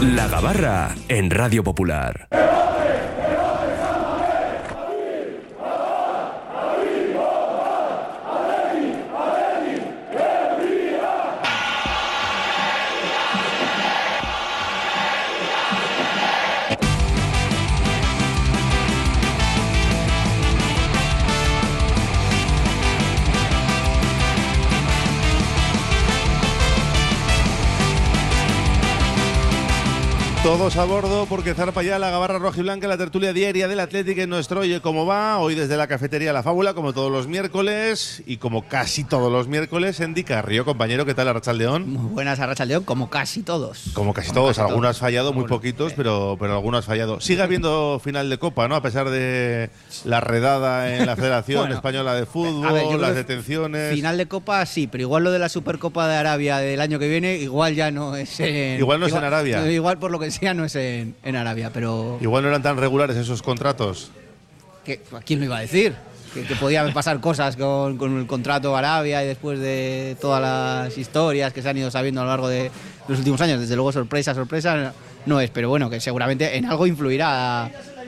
La Gabarra en Radio Popular. Todos a bordo porque zarpa ya la Gabarra rojiblanca, la tertulia diaria del Atlético en nuestro Oye Cómo Va. Hoy desde la cafetería La Fábula, como todos los miércoles y como casi todos los miércoles, en Dicarrio. Compañero, ¿qué tal, Arrachaldeón? Muy buenas, Arrachaldeón, como casi todos. Como casi todos, algunos has fallado, muy poquitos, pero algunos has fallado. Sigue habiendo final de Copa, ¿no? A pesar de la redada en la Federación Española de Fútbol, las detenciones. Final de Copa sí, pero igual lo de la Supercopa de Arabia del año que viene, igual ya no es en... Igual no es en Arabia. Igual por lo que sea no es en Arabia, pero... Igual no eran tan regulares esos contratos. ¿A quién lo iba a decir? Que podía pasar cosas con el contrato Arabia y después de todas las historias que se han ido sabiendo a lo largo de los últimos años. Desde luego, sorpresa no es, pero bueno, que seguramente en algo influirá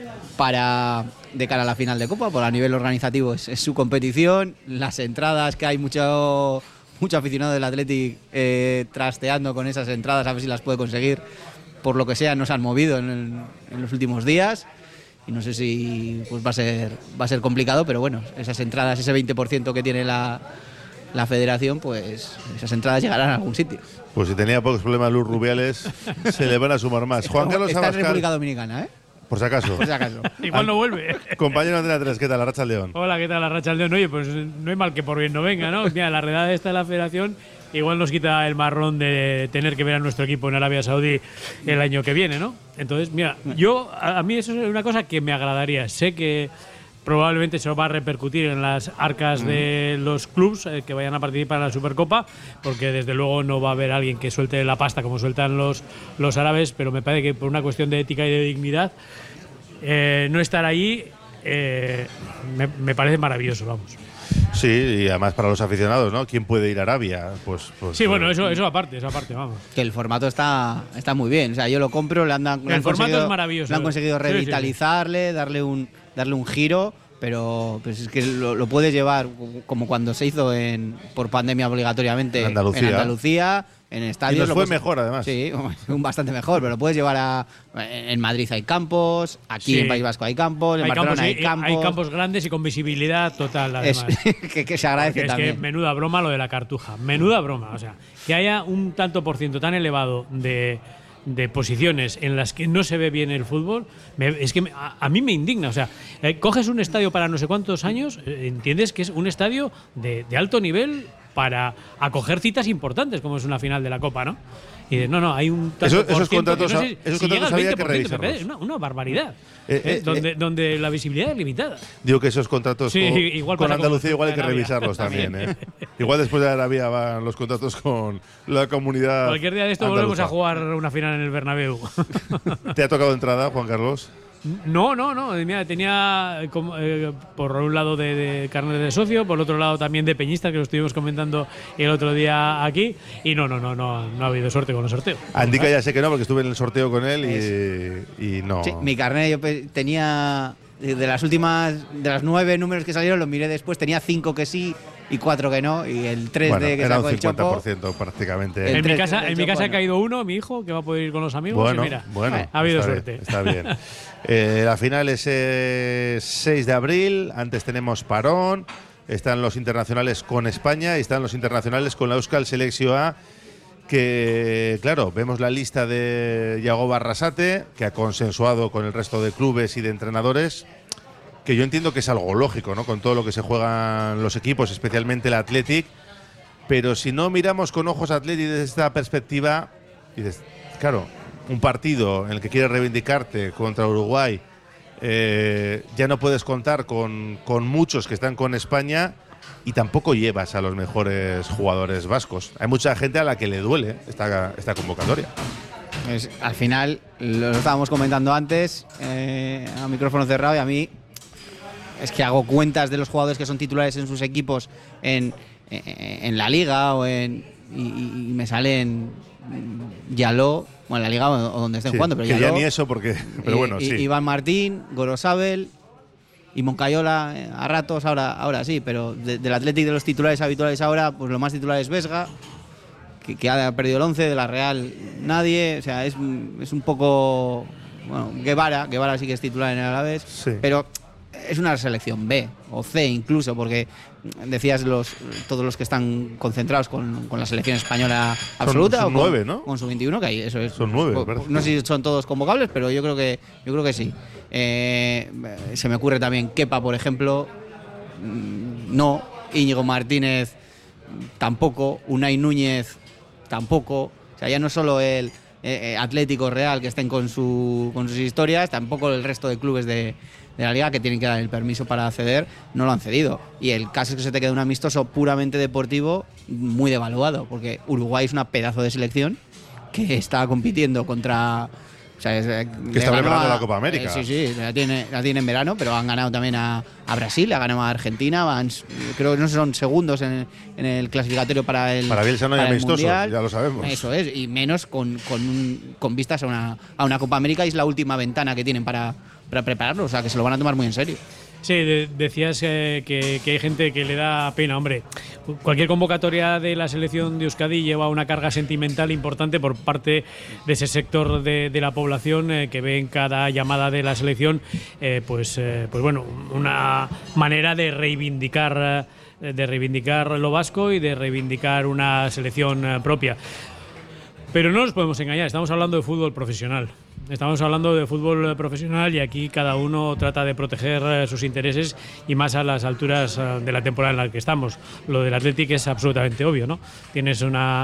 de cara a la final de Copa, por a nivel organizativo es su competición, las entradas, que hay mucho aficionado del Athletic trasteando con esas entradas a ver si las puede conseguir. Por lo que sea, no se han movido en los últimos días y no sé si pues va a ser complicado, pero bueno, esas entradas, ese 20% que tiene la federación, pues esas entradas llegarán a algún sitio. Pues si tenía pocos problemas Luz Rubiales, se le van a sumar más. Juan Carlos está Abascal, en República Dominicana, ¿eh? Por si acaso. Igual no vuelve. Compañero Andrea 3, ¿qué tal, Arrachaldeón? Hola, ¿qué tal, Arrachaldeón? Oye, pues no hay mal que por bien no venga, ¿no? Mira, la redada esta de la federación igual nos quita el marrón de tener que ver a nuestro equipo en Arabia Saudí el año que viene, ¿no? Entonces, mira, a mí eso es una cosa que me agradaría. Sé que probablemente se va a repercutir en las arcas de los clubs que vayan a participar en la Supercopa, porque desde luego no va a haber alguien que suelte la pasta como sueltan los árabes, pero me parece que por una cuestión de ética y de dignidad, no estar ahí me parece maravilloso, vamos. Sí, y además para los aficionados, ¿no? ¿Quién puede ir a Arabia? Pues sí, bueno, eso aparte, vamos. Que el formato está muy bien, o sea, yo lo compro, el formato es maravilloso. Le han conseguido revitalizarle, sí. darle un giro, pero pues es que lo puedes llevar como cuando se hizo por pandemia obligatoriamente en Andalucía, en estadios. Y nos fue mejor, además. Sí, bastante mejor, pero lo puedes llevar en Madrid hay campos, aquí en País Vasco hay campos, en Barcelona hay campos. Hay campos grandes y con visibilidad total, además. que se agradece también. Es que menuda broma lo de la Cartuja, menuda broma. O sea, que haya un tanto por ciento tan elevado de posiciones en las que no se ve bien el fútbol, es que a mí me indigna. O sea, coges un estadio para no sé cuántos años, entiendes que es un estadio de alto nivel para acoger citas importantes, como es una final de la Copa, ¿no? Y no, hay un tanto esos contratos, no sé esos contratos había que revisarlos. Es una barbaridad. Donde la visibilidad es limitada. Digo que esos contratos con Andalucía igual hay que Arabia. Revisarlos también. Igual después de Arabia van los contratos con la comunidad. Cualquier día de esto andaluza. volvemos a jugar una final en el Bernabéu. ¿Te ha tocado entrada, Juan Carlos? No. Mira, tenía por un lado de carnet de socio, por otro lado también de peñista, que lo estuvimos comentando el otro día aquí. Y no ha habido suerte con el sorteo. Andica ya sé que no, porque estuve en el sorteo con él y no. Sí, mi carnet yo tenía de las 9 números que salieron, los miré después, tenía 5 que sí y 4 que no, y el 3 de que era sacó un 50% el Chopo, prácticamente. En mi casa ha caído uno, mi hijo, que va a poder ir con los amigos. Bueno, y mira, ha habido suerte. Bien, está bien. La final es 6 de abril, antes tenemos parón, están los internacionales con España y están los internacionales con la Euskal Selección A, que claro, vemos la lista de Yago Barrasate, que ha consensuado con el resto de clubes y de entrenadores, que yo entiendo que es algo lógico, ¿no? Con todo lo que se juegan los equipos, especialmente el Athletic, pero si no miramos con ojos Athletic desde esta perspectiva, dices, claro, un partido en el que quieres reivindicarte contra Uruguay, ya no puedes contar con muchos que están con España y tampoco llevas a los mejores jugadores vascos. Hay mucha gente a la que le duele esta convocatoria. Pues, al final, lo estábamos comentando antes, a micrófono cerrado, y a mí es que hago cuentas de los jugadores que son titulares en sus equipos en la Liga o en y me salen Yaló, bueno, en la Liga o donde estén jugando, pero que Yaló, ya ni eso porque… Pero bueno, sí. Iván Martín, Gorosabel y Moncayola a ratos, ahora sí, pero del Athletic de los titulares habituales ahora, pues lo más titular es Vesga, que ha perdido el 11, de la Real nadie, o sea, es un poco… Bueno, Guevara sí que es titular en el Alavés, Sí. pero es una selección B o C incluso, porque decías todos los que están concentrados con la selección española absoluta, son o con, 9, ¿no? con su 21, que ahí eso es. Son 9, me parece. No sé si son todos convocables, pero yo creo que sí. Se me ocurre también Kepa, por ejemplo, no, Íñigo Martínez tampoco, Unai Núñez tampoco, o sea, ya no solo el Atlético Real que estén con sus historias, tampoco el resto de clubes de la Liga que tienen que dar el permiso para acceder, no lo han cedido. Y el caso es que se te queda un amistoso puramente deportivo muy devaluado, porque Uruguay es una pedazo de selección que está compitiendo contra… O sea, que está preparando la Copa América. Sí, la tiene en verano, pero han ganado también a Brasil, ha ganado a Argentina, creo que no sé, son segundos en el clasificatorio para Bielsa no hay amistosos, ya lo sabemos. Eso es, y menos con vistas a una Copa América, y es la última ventana que tienen para prepararlo, o sea que se lo van a tomar muy en serio. Sí, decías que hay gente que le da pena, hombre. Cualquier convocatoria de la selección de Euskadi lleva una carga sentimental importante por parte de ese sector de la población que ve en cada llamada de la selección, pues bueno, una manera de reivindicar lo vasco y de reivindicar una selección propia. Pero no nos podemos engañar, estamos hablando de fútbol profesional. Estamos hablando de fútbol profesional y aquí cada uno trata de proteger sus intereses, y más a las alturas de la temporada en la que estamos. Lo del Athletic es absolutamente obvio, ¿no? Tienes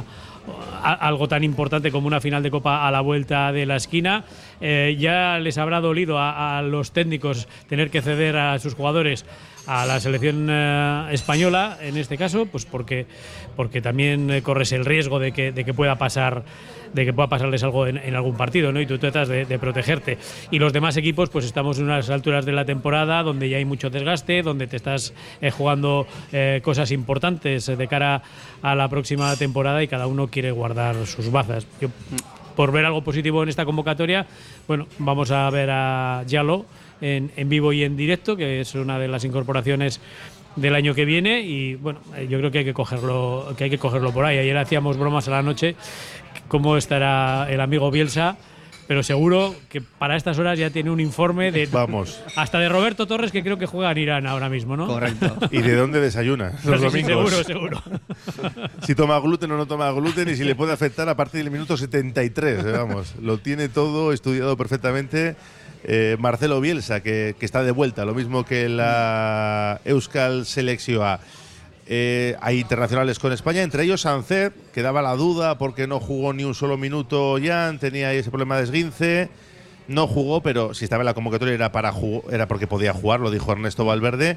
algo tan importante como una final de Copa a la vuelta de la esquina. Ya les habrá dolido a los técnicos tener que ceder a sus jugadores a la selección española, en este caso, pues porque también corres el riesgo de que pueda pasarles algo en algún partido, ¿no? Y tú tratas de protegerte. Y los demás equipos, pues estamos en unas alturas de la temporada donde ya hay mucho desgaste, donde te estás jugando cosas importantes de cara a la próxima temporada, y cada uno quiere guardar sus bazas. Yo, por ver algo positivo en esta convocatoria, bueno, vamos a ver a Yaló en vivo y en directo, que es una de las incorporaciones del año que viene, y bueno, yo creo que hay que cogerlo por ahí. Ayer hacíamos bromas a la noche cómo estará el amigo Bielsa, pero seguro que para estas horas ya tiene un informe hasta de Roberto Torres, que creo que juega en Irán ahora mismo, ¿no? Correcto. ¿Y de dónde desayuna los domingos? Sí, seguro. Si toma gluten o no toma gluten, y si le puede afectar a partir del minuto 73, vamos. Lo tiene todo estudiado perfectamente. Marcelo Bielsa, que está de vuelta, lo mismo que la Euskal Selección. Hay internacionales con España, entre ellos Sancet, que daba la duda porque no jugó ni un solo minuto. Jan tenía ese problema de esguince, no jugó, pero si estaba en la convocatoria era porque podía jugar, lo dijo Ernesto Valverde.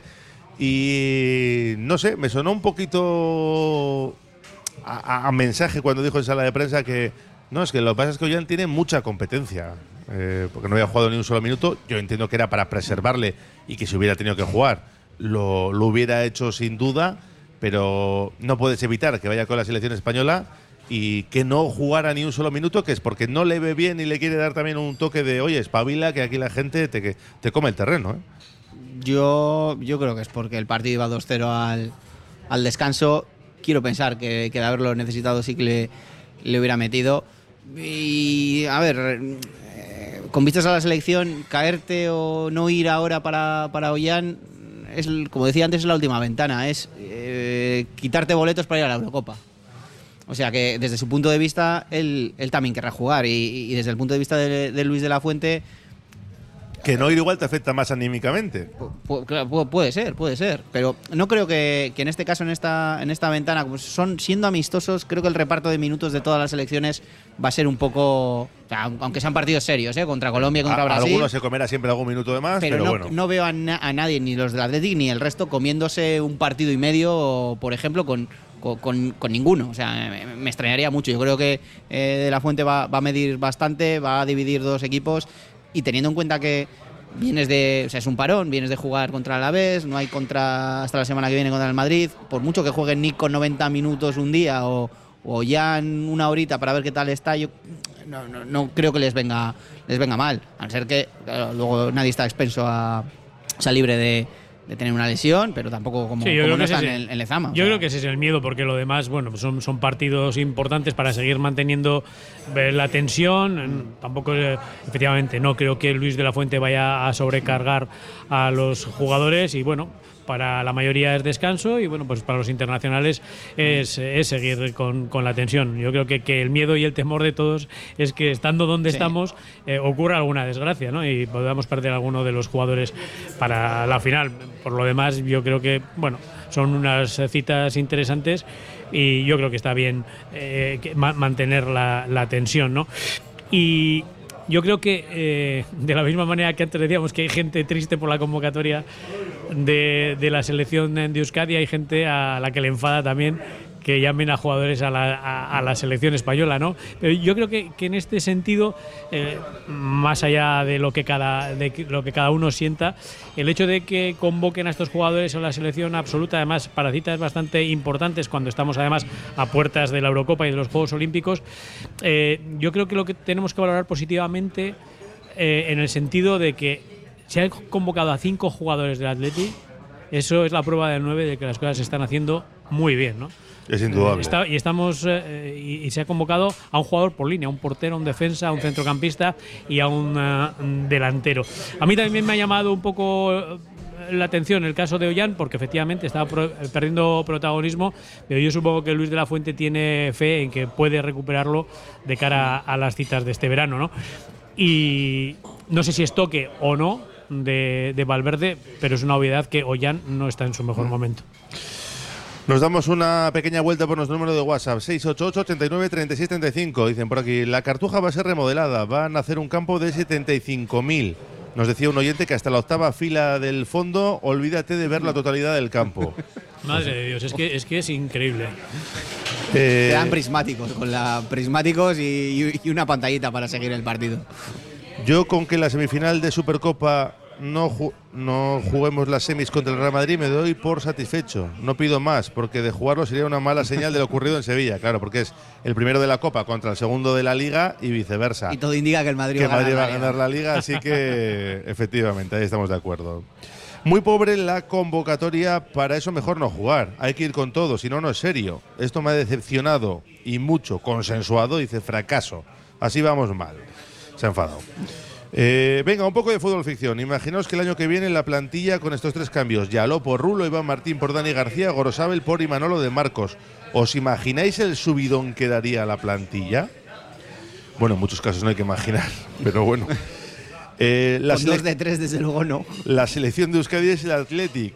Y no sé, me sonó un poquito a mensaje cuando dijo en sala de prensa que no, es que lo que pasa es que Jan tiene mucha competencia, porque no había jugado ni un solo minuto. Yo entiendo que era para preservarle, y que si hubiera tenido que jugar lo hubiera hecho sin duda, pero no puedes evitar que vaya con la selección española y que no jugara ni un solo minuto, que es porque no le ve bien y le quiere dar también un toque de, oye, espabila, que aquí la gente te come el terreno, ¿eh? Yo creo que es porque el partido iba 2-0 al descanso. Quiero pensar que de haberlo necesitado sí que le hubiera metido. Y a ver, con vistas a la selección, caerte o no ir ahora para Ollán es, como decía antes, es la última ventana, es quitarte boletos para ir a la Eurocopa. O sea que desde su punto de vista él también querrá jugar, y desde el punto de vista de Luis de la Fuente, que no ir igual te afecta más anímicamente. Puede ser, pero no creo que en este caso, en esta ventana, como siendo amistosos, creo que el reparto de minutos de todas las selecciones va a ser un poco, o sea, aunque sean partidos serios, contra Colombia y contra Brasil. Alguno se comerá siempre algún minuto de más, pero bueno. No veo a nadie, ni los del Athletic ni el resto, comiéndose un partido y medio, por ejemplo, con ninguno. O sea, me extrañaría mucho. Yo creo que De la Fuente va a medir bastante, va a dividir dos equipos. Y teniendo en cuenta que es un parón, vienes de jugar contra el Alavés, no hay hasta la semana que viene contra el Madrid, por mucho que jueguen Nick con 90 minutos un día o o ya en una horita para ver qué tal está, yo no creo que les venga mal, a no ser que claro, luego nadie está expenso a libre de tener una lesión, pero tampoco como no están en Lezama. Yo creo que ese es el miedo, porque lo demás, bueno, son partidos importantes para seguir manteniendo la tensión. Tampoco, efectivamente, no creo que Luis de la Fuente vaya a sobrecargar a los jugadores y bueno, para la mayoría es descanso y bueno, pues para los internacionales es seguir con la tensión. Yo creo que el miedo y el temor de todos es que estando donde estamos ocurra alguna desgracia, ¿no? Y podamos perder a alguno de los jugadores para la final. Por lo demás, yo creo que bueno, son unas citas interesantes y yo creo que está bien mantener la tensión, ¿no? Y yo creo que de la misma manera que antes decíamos que hay gente triste por la convocatoria de la selección de Euskadi, hay gente a la que le enfada también que llamen a jugadores a la selección española, ¿no? Pero yo creo que en este sentido, más allá de lo que cada uno sienta, el hecho de que convoquen a estos jugadores a la selección absoluta, además para citas bastante importantes, cuando estamos además a puertas de la Eurocopa y de los Juegos Olímpicos, yo creo que lo que tenemos que valorar positivamente en el sentido de que se han convocado a 5 jugadores del Athletic, eso es la prueba del 9 de que las cosas se están haciendo muy bien, ¿no? Es indudable. Y se ha convocado a un jugador por línea, a un portero, a un defensa, a un centrocampista y a un delantero. A mí también me ha llamado un poco la atención el caso de Ollán, porque efectivamente estaba perdiendo protagonismo, pero yo supongo que Luis de la Fuente tiene fe en que puede recuperarlo de cara a las citas de este verano, ¿no? Y no sé si es toque o no de Valverde, pero es una obviedad que Ollán no está en su mejor momento. Nos damos una pequeña vuelta por nuestro número de WhatsApp, 688-89-3635. Dicen por aquí, la Cartuja va a ser remodelada, van a hacer un campo de 75.000. Nos decía un oyente que hasta la octava fila del fondo, olvídate de ver la totalidad del campo. Madre de Dios, es que es increíble. Te dan prismáticos, prismáticos y una pantallita para seguir el partido. Yo con que la semifinal de Supercopa no juguemos las semis contra el Real Madrid me doy por satisfecho. No pido más, porque de jugarlo sería una mala señal de lo ocurrido en Sevilla. Claro, porque es el primero de la Copa contra el segundo de la Liga y viceversa. Y todo indica que el Madrid, va a ganar la Liga, así que efectivamente, ahí estamos de acuerdo. Muy pobre la convocatoria, para eso mejor no jugar. Hay que ir con todo, si no, no es serio. Esto me ha decepcionado y mucho, consensuado, dice fracaso. Así vamos mal. Se ha enfadado. Venga, un poco de fútbol ficción. Imaginaos que el año que viene la plantilla con estos 3 cambios: Yaló por Rulo, Iván Martín por Dani García, Gorosabel por Imanolo de Marcos. ¿Os imagináis el subidón que daría la plantilla? Bueno, en muchos casos no hay que imaginar, pero bueno. Con 2 de 3 desde luego no. La selección de Euskadi es el Athletic.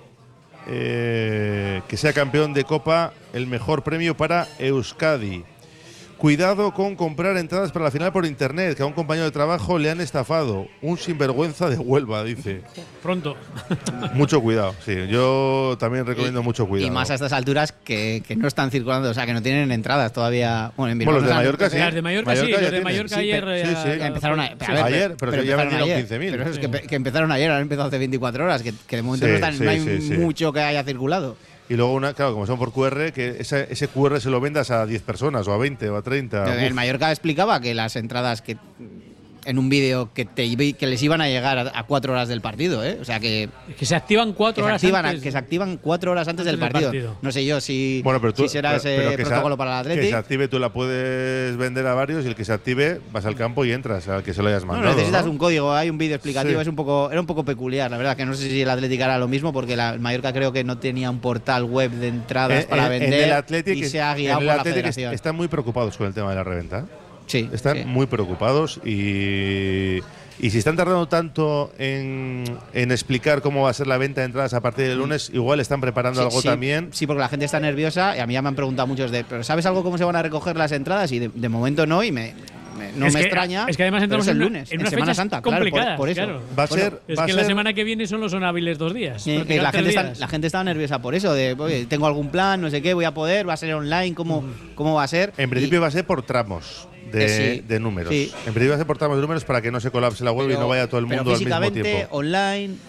Que sea campeón de Copa, el mejor premio para Euskadi. Cuidado con comprar entradas para la final por internet, que a un compañero de trabajo le han estafado. Un sinvergüenza de Huelva, dice. Pronto. Mucho cuidado, sí. Yo también recomiendo mucho cuidado. Y más a estas alturas que no están circulando, o sea, que no tienen entradas todavía. Bueno, en Bilbao los de Mallorca sí. Las de Mallorca sí, los de Mallorca ayer. Empezaron ayer, pero ya vendieron 15.000. Pero es que empezaron ayer, han empezado hace 24 horas, que de momento no hay mucho que haya circulado. Y luego, claro, como son por QR, que ese QR se lo vendas a 10 personas, o a 20, o a 30. El Mallorca explicaba que las entradas que en un vídeo que les iban a llegar a 4 horas del partido, ¿eh? O sea que se activan 4 horas antes. Que se activan 4 horas antes del partido. No sé yo si será ese protocolo para el Athletic. Que se active, tú la puedes vender a varios, y el que se active vas al campo y entras, al que se lo hayas mandado. No necesitas un código, hay un vídeo explicativo, era un poco peculiar, la verdad, que no sé si el Athletic hará lo mismo, porque el Mallorca creo que no tenía un portal web de entradas para vender, en el Athletic, y se ha guiado por la federación. Están muy preocupados con el tema de la reventa. Sí, están muy preocupados y si están tardando tanto en explicar cómo va a ser la venta de entradas a partir del lunes, igual están preparando algo también. Sí, porque la gente está nerviosa y a mí ya me han preguntado muchos ¿pero sabes algo cómo se van a recoger las entradas? Y de momento no, y me extraña. Es que además entramos el lunes, en Semana Santa, complicadas, por eso. Claro. Es que la semana que viene solo son hábiles 2 días. La gente está nerviosa por eso, oye, tengo algún plan, no sé qué, voy a poder, va a ser online, ¿cómo va a ser? En principio va a ser por tramos de números. Sí. En principio va a ser por tramos de números para que no se colapse la web y no vaya todo el mundo al mismo tiempo. Físicamente, online.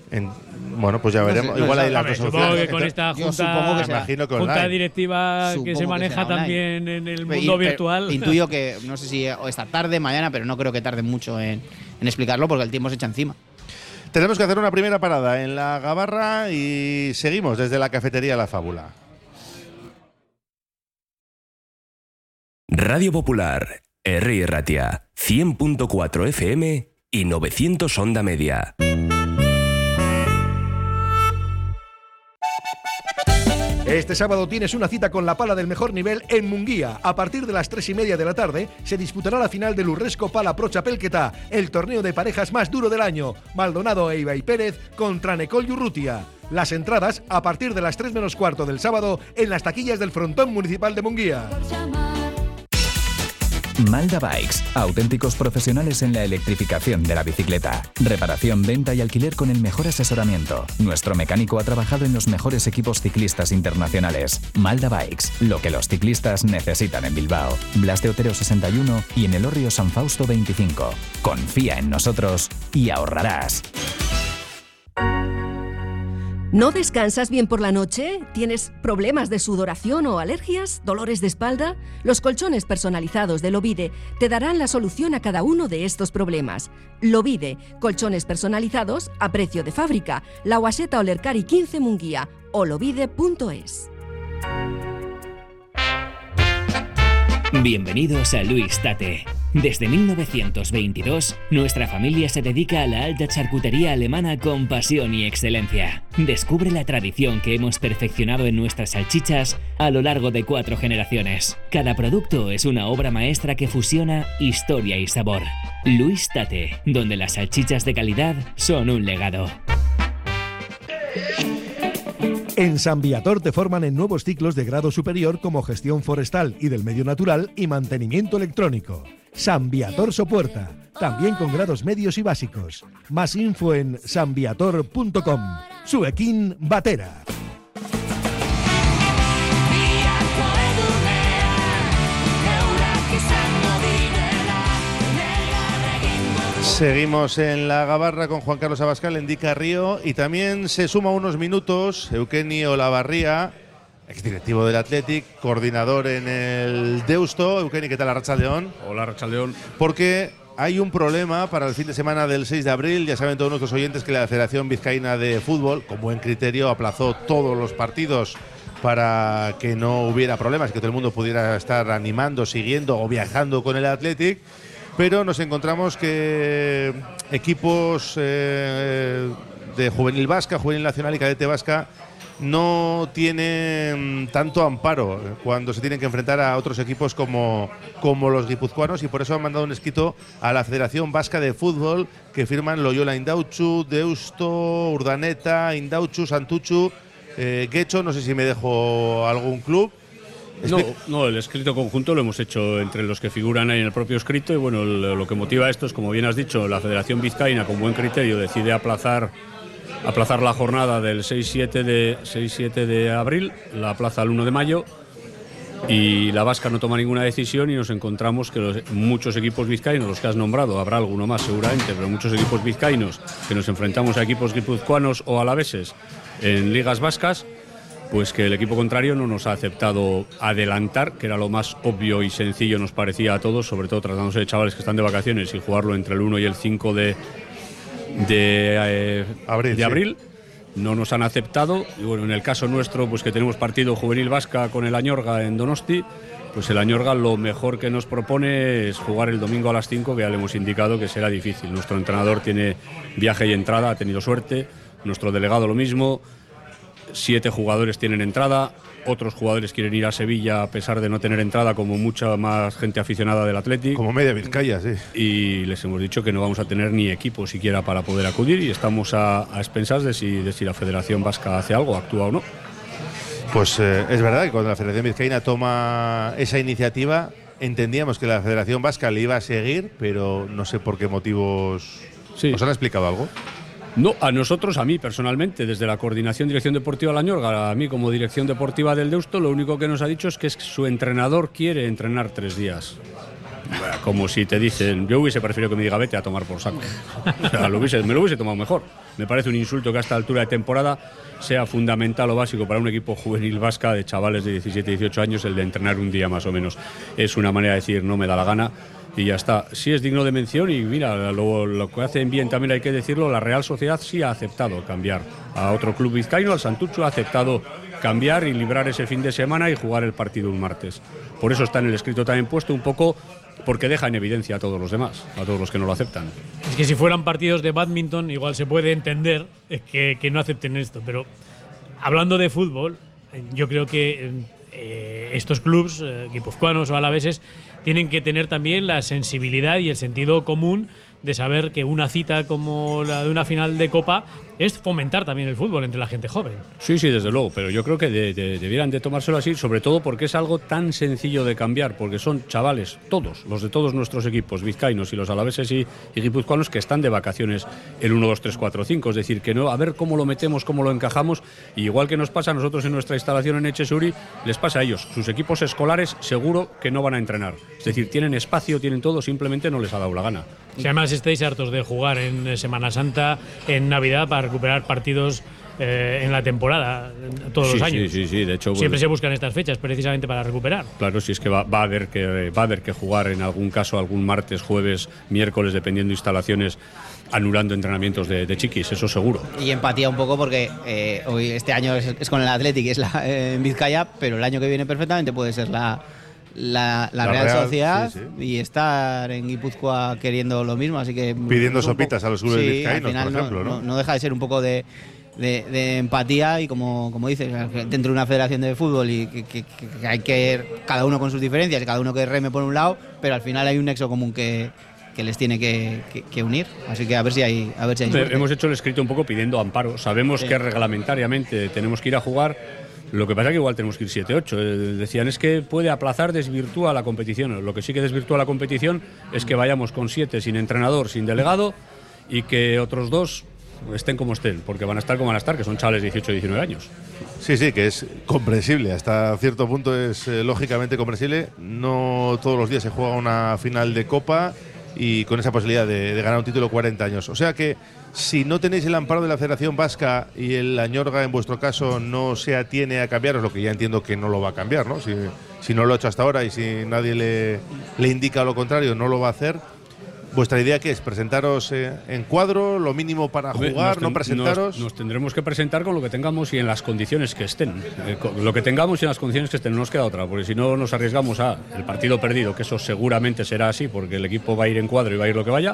Bueno, pues ya veremos. sé, igual hay las Hombre, dos supongo opciones. que con esta Yo supongo que será- imagino que junta online. directiva que Supongo se que maneja será online. también en el mundo Pero virtual. Intuyo que, no sé si esta tarde, mañana, pero no creo que tarde mucho en explicarlo porque el tiempo se echa encima. Tenemos que hacer una primera parada en la Gabarra y seguimos desde la cafetería La Fábula. Radio Popular, R. Ratia, 100.4 FM y 900 onda media. Este sábado tienes una cita con la pala del mejor nivel en Munguía. A partir de las 3:30 de la tarde se disputará la final del Urresco Pala Pro Chapelqueta, el torneo de parejas más duro del año. Maldonado e Ibai Pérez contra Necol y Urrutia. Las entradas a partir de las 3 menos cuarto del sábado en las taquillas del Frontón Municipal de Munguía. Malda Bikes, auténticos profesionales en la electrificación de la bicicleta. Reparación, venta y alquiler con el mejor asesoramiento. Nuestro mecánico ha trabajado en los mejores equipos ciclistas internacionales. Malda Bikes, lo que los ciclistas necesitan en Bilbao. Blas de Otero 61 y en Elorrio San Fausto 25. Confía en nosotros y ahorrarás. ¿No descansas bien por la noche? ¿Tienes problemas de sudoración o alergias? ¿Dolores de espalda? Los colchones personalizados de Lovide te darán la solución a cada uno de estos problemas. Lovide, colchones personalizados a precio de fábrica. La Guaseta Olercari 15 Munguía o lovide.es. Bienvenidos a Luis Tate. Desde 1922, nuestra familia se dedica a la alta charcutería alemana con pasión y excelencia. Descubre la tradición que hemos perfeccionado en nuestras salchichas a lo largo de 4 generaciones. Cada producto es una obra maestra que fusiona historia y sabor. Luis Tate, donde las salchichas de calidad son un legado. En San Viator te forman en nuevos ciclos de grado superior como gestión forestal y del medio natural y mantenimiento electrónico. San Viator Sopuerta, también con grados medios y básicos. Más info en sanviator.com. Suequín Batera. Seguimos en la Gabarra con Juan Carlos Abascal, Endica Río, y también se suma unos minutos Eugenio Olavarría, exdirectivo del Athletic, coordinador en el Deusto. Eugenio, ¿qué tal? Arratsaldeón. Hola, Arratsaldeón. Porque hay un problema para el fin de semana del 6 de abril. Ya saben todos nuestros oyentes que la Federación Vizcaína de Fútbol, con buen criterio, aplazó todos los partidos para que no hubiera problemas, que todo el mundo pudiera estar animando, siguiendo o viajando con el Athletic. Pero nos encontramos que equipos de Juvenil Vasca, Juvenil Nacional y Cadete Vasca no tienen tanto amparo cuando se tienen que enfrentar a otros equipos como los guipuzcoanos, y por eso han mandado un escrito a la Federación Vasca de Fútbol que firman Loyola Indautxu, Deusto, Urdaneta, Indautxu, Santuchu, Guecho, no sé si me dejo algún club. No, el escrito conjunto lo hemos hecho entre los que figuran ahí en el propio escrito, y bueno, lo que motiva esto es, como bien has dicho, la Federación Vizcaína con buen criterio decide aplazar la jornada del 6-7 de abril, la aplaza al 1 de mayo, y la Vasca no toma ninguna decisión, y nos encontramos que muchos equipos vizcaínos, los que has nombrado, habrá alguno más seguramente, pero muchos equipos vizcaínos que nos enfrentamos a equipos guipuzcoanos o alaveses en ligas vascas, pues que el equipo contrario no nos ha aceptado adelantar, que era lo más obvio y sencillo nos parecía a todos, sobre todo tratándose de chavales que están de vacaciones, y jugarlo entre el 1 y el 5 de abril. No nos han aceptado, y bueno, en el caso nuestro, pues que tenemos partido Juvenil Vasca con el Añorga en Donosti, pues el Añorga lo mejor que nos propone es jugar el domingo a las 5, que ya le hemos indicado que será difícil. Nuestro entrenador tiene viaje y entrada, ha tenido suerte, nuestro delegado lo mismo. 7 jugadores tienen entrada, otros jugadores quieren ir a Sevilla a pesar de no tener entrada, como mucha más gente aficionada del Athletic. Como media Vizcaya, sí. Y les hemos dicho que no vamos a tener ni equipo siquiera para poder acudir, y estamos a expensas de si la Federación Vasca hace algo, actúa o no. Pues es verdad que cuando la Federación Vizcaína toma esa iniciativa, entendíamos que la Federación Vasca le iba a seguir, pero no sé por qué motivos. Sí. ¿Os han explicado algo? No, a nosotros, a mí personalmente, desde la Coordinación Dirección Deportiva La Añorga, a mí como Dirección Deportiva del Deusto, lo único que nos ha dicho es que su entrenador quiere entrenar 3 días. como si te dicen, yo hubiese preferido que me diga vete a tomar por saco. O sea, me lo hubiese tomado mejor. Me parece un insulto que a esta altura de temporada sea fundamental o básico para un equipo juvenil vasca de chavales de 17, 18 años el de entrenar un día más o menos. Es una manera de decir no me da la gana y ya está. Sí es digno de mención y mira, lo que hacen bien también hay que decirlo, la Real Sociedad sí ha aceptado cambiar a otro club vizcaíno, al Santurtzi ha aceptado cambiar y librar ese fin de semana y jugar el partido un martes. Por eso está en el escrito también puesto un poco porque deja en evidencia a todos los demás, a todos los que no lo aceptan. Es que si fueran partidos de bádminton igual se puede entender que no acepten esto, pero hablando de fútbol, yo creo que estos clubs guipuzcoanos o alaveses tienen que tener también la sensibilidad y el sentido común de saber que una cita como la de una final de Copa es fomentar también el fútbol entre la gente joven. Sí, desde luego, pero yo creo que debieran de tomárselo así, sobre todo porque es algo tan sencillo de cambiar, porque son chavales, todos, los de todos nuestros equipos, vizcaínos y los alaveses y guipuzcoanos, que están de vacaciones el 1, 2, 3, 4, 5, es decir, que no, a ver cómo lo metemos, cómo lo encajamos, y igual que nos pasa a nosotros en nuestra instalación en Echesuri, les pasa a ellos, sus equipos escolares seguro que no van a entrenar, es decir, tienen espacio, tienen todo, simplemente no les ha dado la gana. Si además estáis hartos de jugar en Semana Santa, en Navidad, para recuperar partidos en la temporada, todos los años. Sí, de hecho. Siempre se buscan estas fechas precisamente para recuperar. Claro, si es que va a haber que jugar en algún caso, algún martes, jueves, miércoles, dependiendo de instalaciones, anulando entrenamientos de chiquis, eso seguro. Y empatía un poco porque hoy este año es con el Athletic, es en Vizcaya, pero el año que viene perfectamente puede ser la Real Sociedad, sí. Y estar en Guipúzcoa queriendo lo mismo, así que pidiendo sopitas a los clubes vizcaínos, al final, por ejemplo, no deja de ser un poco de empatía y como dices, dentro de una federación de fútbol y que hay que cada uno con sus diferencias y cada uno que reme por un lado, pero al final hay un nexo común que les tiene que unir, así que a ver si hay suerte. Hemos hecho el escrito un poco pidiendo amparo, sabemos que reglamentariamente tenemos que ir a jugar. Lo que pasa es que igual tenemos que ir 7-8. Decían, es que puede aplazar, desvirtúa la competición. Lo que sí que desvirtúa la competición es que vayamos con 7 sin entrenador, sin delegado, y que otros 2 estén como estén, porque van a estar como van a estar, que son chavales de 18 y 19 años. Sí, que es comprensible. Hasta cierto punto es lógicamente comprensible. No todos los días se juega una final de Copa y con esa posibilidad de ganar un título 40 años. O sea que si no tenéis el amparo de la Federación Vasca y el Añorga, en vuestro caso, no se atiene a cambiaros, lo que ya entiendo que no lo va a cambiar, ¿no? Si no lo ha hecho hasta ahora y si nadie le indica lo contrario, no lo va a hacer. ¿Vuestra idea qué es? ¿Presentaros en cuadro, lo mínimo para jugar, no presentaros? Nos tendremos que presentar con lo que tengamos y en las condiciones que estén. Lo que tengamos y en las condiciones que estén, no nos queda otra, porque si no nos arriesgamos a el partido perdido, que eso seguramente será así, porque el equipo va a ir en cuadro y va a ir lo que vaya,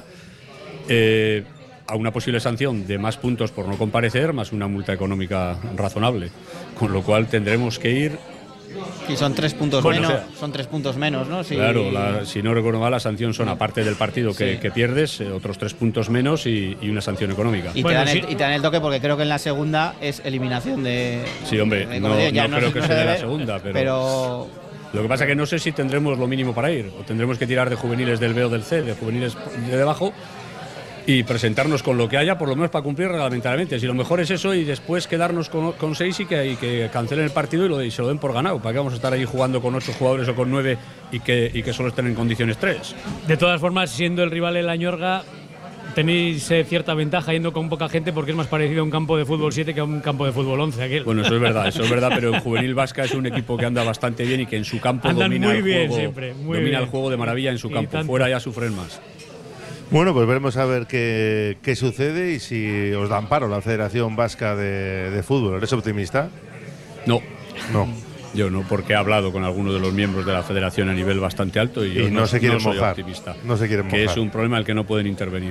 a una posible sanción de más puntos por no comparecer, más una multa económica razonable, con lo cual tendremos que ir. Y son 3 puntos menos, son 3 puntos menos, ¿no? Claro, si no recuerdo mal, la sanción son, aparte del partido que pierdes, otros 3 puntos menos y una sanción económica. Y te dan el toque, porque creo que en la segunda es eliminación de. Sí, hombre, no creo que sea de la segunda, pero lo que pasa es que no sé si tendremos lo mínimo para ir, o tendremos que tirar de juveniles del B o del C, de juveniles de debajo, y presentarnos con lo que haya, por lo menos para cumplir reglamentariamente. Si lo mejor es eso y después quedarnos con 6 y que cancelen el partido y se lo den por ganado. ¿Para qué vamos a estar ahí jugando con 8 jugadores o con 9 y que solo estén en condiciones 3? De todas formas, siendo el rival el Añorga, tenéis cierta ventaja yendo con poca gente, porque es más parecido a un campo de fútbol 7 que a un campo de fútbol 11. Aquel. Bueno, eso es verdad, pero el Juvenil Vasca es un equipo que anda bastante bien y que en su campo domina el juego de maravilla en su campo. Fuera ya sufren más. Bueno, pues veremos a ver qué sucede y si os da amparo la Federación Vasca de Fútbol. ¿Eres optimista? No. Yo no, porque he hablado con algunos de los miembros de la Federación a nivel bastante alto y no se quieren mojar. Optimista. No se quieren mojar. Que es un problema al que no pueden intervenir.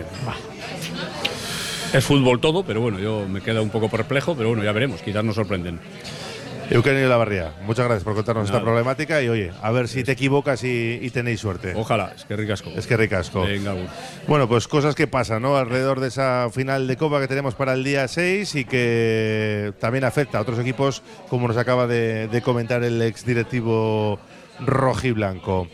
Es fútbol todo, pero bueno, yo me queda un poco perplejo, pero bueno, ya veremos, quizás nos sorprenden. Eugenio Lavarría, muchas gracias por contarnos esta problemática y oye, a ver si te equivocas y tenéis suerte. Ojalá, es que ricasco. Venga, bueno, pues cosas que pasan, ¿no? Alrededor de esa final de Copa que tenemos para el día 6 y que también afecta a otros equipos, como nos acaba de comentar el exdirectivo rojiblanco.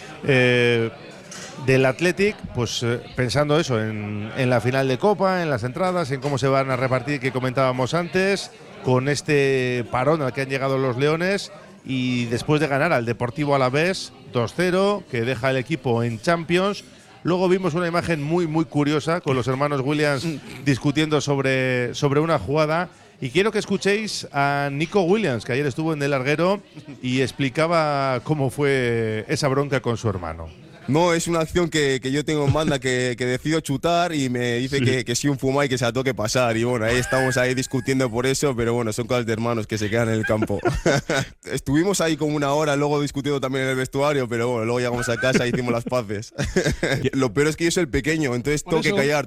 Del Athletic, pues pensando eso, en la final de Copa, en las entradas, en cómo se van a repartir, que comentábamos antes, con este parón al que han llegado los Leones y después de ganar al Deportivo Alavés 2-0, que deja el equipo en Champions. Luego vimos una imagen muy, muy curiosa con los hermanos Williams discutiendo sobre una jugada. Y quiero que escuchéis a Nico Williams, que ayer estuvo en El Larguero y explicaba cómo fue esa bronca con su hermano. No, es una acción que yo tengo en banda que decido chutar y me dice que sí un fuma y que se la toque pasar. Y bueno, ahí estamos discutiendo por eso, pero bueno, son cosas de hermanos que se quedan en el campo. Estuvimos ahí como una hora luego discutiendo también en el vestuario, pero bueno, luego llegamos a casa y hicimos las paces. Lo peor es que yo soy el pequeño, entonces tengo que callar.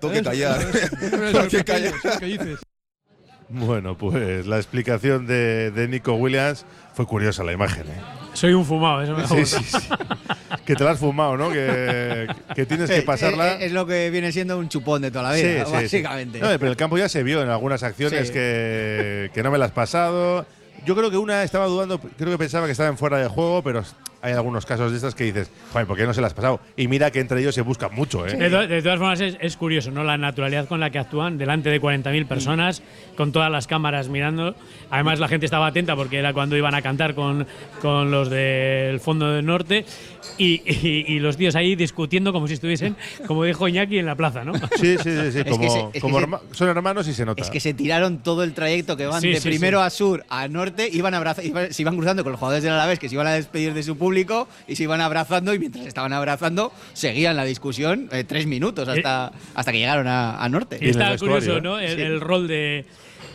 ¿Qué dices? Bueno, pues la explicación de Nico Williams fue curiosa la imagen, Soy un fumado, eso me gusta. Sí. Que te la has fumado, ¿no? Que tienes que pasarla. Es lo que viene siendo un chupón de toda la vida, básicamente. No, pero el campo ya se vio en algunas acciones que no me las has pasado. Yo creo que una estaba dudando, creo que pensaba que estaba en fuera de juego, pero hay algunos casos de estas que dices, joder, ¿por qué no se las has pasado? Y mira que entre ellos se buscan mucho, ¿eh? De todas formas, es curioso, ¿no? La naturalidad con la que actúan delante de 40.000 personas, con todas las cámaras mirando. Además, la gente estaba atenta porque era cuando iban a cantar con los del Fondo del Norte y los tíos ahí discutiendo como si estuviesen, como dijo Iñaki, en la plaza, ¿no? Sí. Son hermanos y se nota. Es que se tiraron todo el trayecto que van de primero a sur a norte, se iban cruzando con los jugadores del Alavés que se iban a despedir de su público y se iban abrazando, y mientras estaban abrazando seguían la discusión 3 minutos hasta que llegaron a norte. Y está curioso, ¿no? El rol de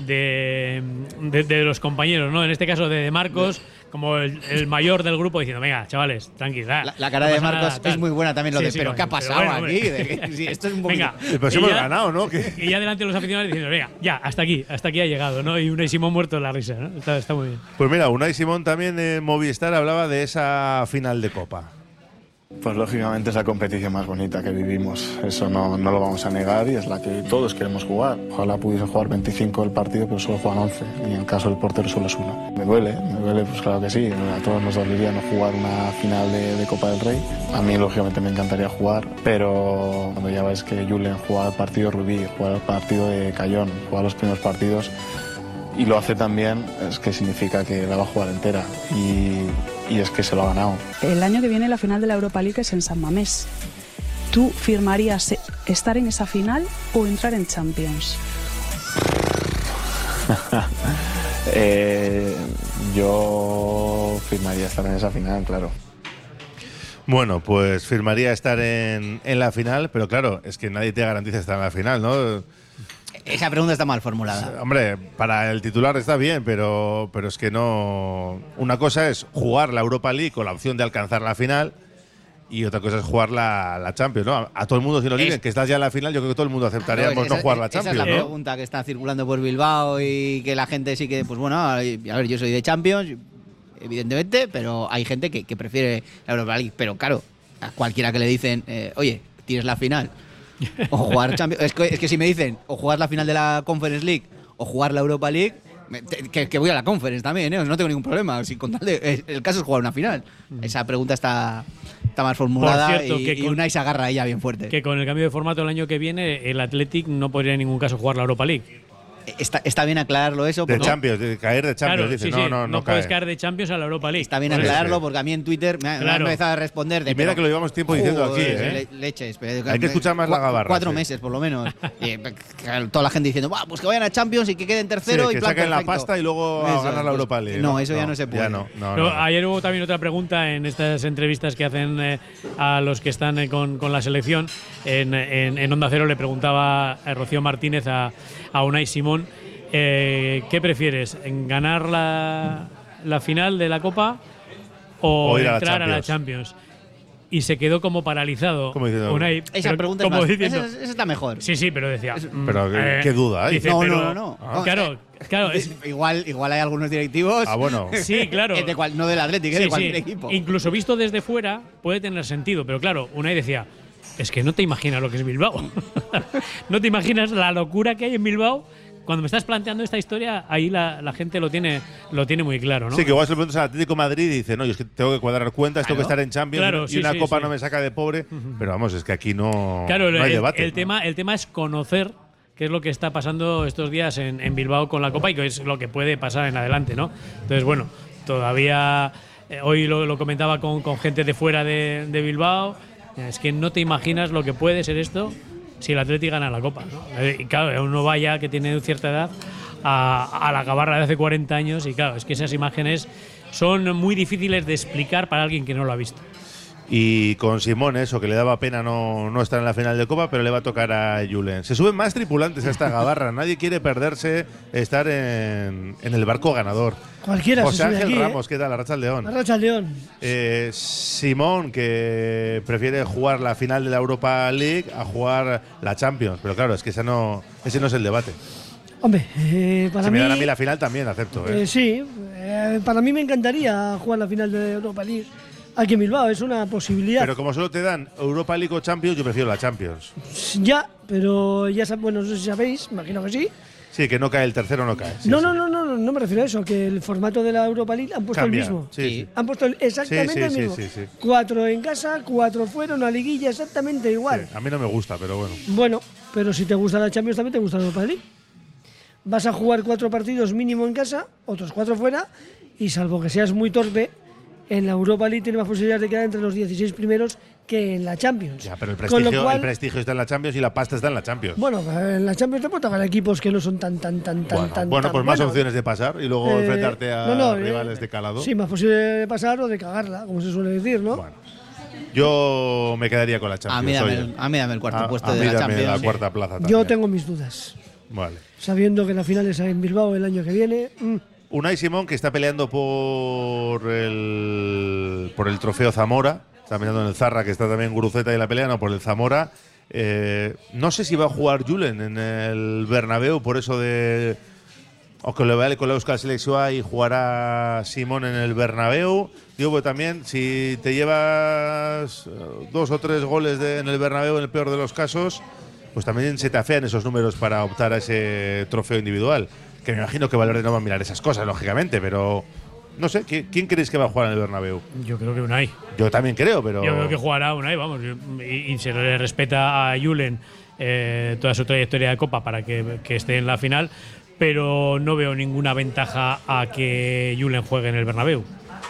los compañeros, ¿no? En este caso de Marcos, como el mayor del grupo, diciendo, venga, chavales, tranquila. La cara de Marcos es muy buena también, pero ¿qué ha pasado aquí? Esto es un poquito… Venga, pero hemos ganado, ¿no? Y ya delante de los aficionados diciendo, venga, ya, hasta aquí ha llegado, ¿no? Y Unai Simón muerto de la risa, ¿no? Está muy bien. Pues mira, Unai Simón también en Movistar hablaba de esa final de Copa. Pues lógicamente es la competición más bonita que vivimos, eso no lo vamos a negar, y es la que todos queremos jugar. Ojalá pudiese jugar 25 el partido, pero solo juegan 11, y en el caso del portero solo es 1. Me duele, pues claro que sí, a todos nos dolería no jugar una final de Copa del Rey. A mí lógicamente me encantaría jugar, pero cuando ya ves que Julen juega el partido Rubí, juega el partido de Cayón, juega los primeros partidos, y lo hace tan bien, es que significa que la va a jugar entera, y es que se lo ha ganado. El año que viene la final de la Europa League es en San Mamés. ¿Tú firmarías estar en esa final o entrar en Champions? Yo firmaría estar en esa final, claro. Bueno, pues firmaría estar en la final, pero claro, es que nadie te garantiza estar en la final, ¿no? Esa pregunta está mal formulada. Hombre, para el titular está bien, pero es que no… Una cosa es jugar la Europa League con la opción de alcanzar la final, y otra cosa es jugar la Champions, ¿no? A todo el mundo, si nos dicen que estás ya en la final, yo creo que todo el mundo aceptaríamos no jugar la Champions. Esa es la pregunta que está circulando por Bilbao, y que la gente sí que, pues bueno, a ver, yo soy de Champions, evidentemente, pero hay gente que prefiere la Europa League. Pero claro, a cualquiera que le dicen, oye, tienes la final, o jugar Champions… Es que si me dicen, o jugar la final de la Conference League, o jugar la Europa League, que voy a la Conference también, no tengo ningún problema. Si con tal el caso es jugar una final. Esa pregunta está más formulada. Por cierto, y Unai se agarra a ella bien fuerte. Que con el cambio de formato el año que viene, el Athletic no podría en ningún caso jugar la Europa League. Está bien aclararlo eso. De Champions, de caer de Champions. Claro, dice, sí, no puedes caer de Champions a la Europa League. Está bien aclararlo, porque a mí en Twitter me han empezado a responder. Y mira que lo llevamos tiempo diciendo aquí. Leches. Hay que escuchar más la gabarra. 4 meses, por lo menos. Y toda la gente diciendo, pues que vayan a Champions y que queden tercero. Sí, que saquen la pasta y luego a ganar la Europa League. No, eso ya no se puede. Ayer hubo también otra pregunta en estas entrevistas que hacen a los que están con la selección. En Onda Cero le preguntaba a Rocío Martínez a Unai Simón, ¿qué prefieres? ¿En ganar la final de la Copa o entrar a la Champions? Y se quedó como paralizado. Unai, esa pregunta es más, esa está mejor. Sí, pero decía… Pero qué duda hay. Dice, no. Claro. Igual hay algunos directivos… bueno. Sí, claro. No del Athletic, de cualquier equipo. Incluso visto desde fuera puede tener sentido, pero claro, Unai decía… Es que no te imaginas lo que es Bilbao. No te imaginas la locura que hay en Bilbao. Cuando me estás planteando esta historia, ahí la gente lo tiene muy claro, ¿no? Sí, que igual se lo preguntas al Atlético de Madrid y dice, no, yo es que tengo que cuadrar cuentas, tengo que estar en Champions, y una copa no me saca de pobre. Pero vamos, es que aquí no hay debate. El tema es conocer qué es lo que está pasando estos días en Bilbao con la Copa y qué es lo que puede pasar en adelante, ¿no? Entonces, bueno, todavía hoy lo comentaba con gente de fuera de Bilbao, es que no te imaginas lo que puede ser esto si el Atleti gana la Copa, ¿no? Y claro, uno vaya que tiene cierta edad a la Gabarra de hace 40 años y claro, es que esas imágenes son muy difíciles de explicar para alguien que no lo ha visto. Y con Simón, eso, que le daba pena no estar en la final de Copa, pero le va a tocar a Julen. Se suben más tripulantes a esta Gabarra. Nadie quiere perderse estar en el barco ganador. Cualquiera José se sube Ángel aquí, Ramos, ¿qué tal? Arratsaldeón. Arratsaldeón. Simón, que prefiere jugar la final de la Europa League a jugar la Champions. Pero claro, es que ese no es el debate. Hombre, para si mí… me dan a mí la final también, acepto. Sí, para mí me encantaría jugar la final de Europa League aquí en Bilbao, es una posibilidad. Pero como solo te dan Europa League o Champions, yo prefiero la Champions. Ya, pero ya bueno, no sé si sabéis, imagino que sí. Sí, que no cae el tercero, no cae. Sí, no me refiero a eso, que el formato de la Europa League han puesto Cambia, el mismo. sí. Han puesto exactamente el mismo. Sí. 4 en casa, 4 fuera, una liguilla exactamente igual. Sí, a mí no me gusta, pero bueno. Bueno, pero si te gusta la Champions también te gusta la Europa League. Vas a jugar 4 partidos mínimo en casa, otros 4 fuera, y salvo que seas muy torpe, en la Europa League tienes más posibilidades de quedar entre los 16 primeros que en la Champions. Ya, pero el prestigio está en la Champions y la pasta está en la Champions. Bueno, en la Champions te pueden tocar equipos que no son tan Bueno, pues más opciones de pasar y luego enfrentarte a rivales de calado. Sí, más posible de pasar o de cagarla, como se suele decir, ¿no? Bueno. Yo me quedaría con la Champions. A mí dame el cuarto puesto de la Dame Champions. la cuarta plaza también. Yo tengo mis dudas. Vale. Sabiendo que la final es en Bilbao el año que viene. Unai Simón, que está peleando por el trofeo Zamora. Está mirando en el Zarra, que está también Guruceta y la pelea, no, por el Zamora. No sé si va a jugar Julen en el Bernabéu, por eso de… O que le vale con la Euskal Selección y jugará Simón en el Bernabéu. Digo, pues también, si te llevas 2 o 3 goles en el Bernabéu, en el peor de los casos, pues también se te afean esos números para optar a ese trofeo individual. Que me imagino que Valverde no va a mirar esas cosas, lógicamente, pero… No sé, ¿quién creéis que va a jugar en el Bernabéu? Yo creo que Unai. Yo también creo, pero… Yo creo que jugará Unai, vamos. Y se le respeta a Julen toda su trayectoria de Copa para que esté en la final, pero no veo ninguna ventaja a que Julen juegue en el Bernabéu.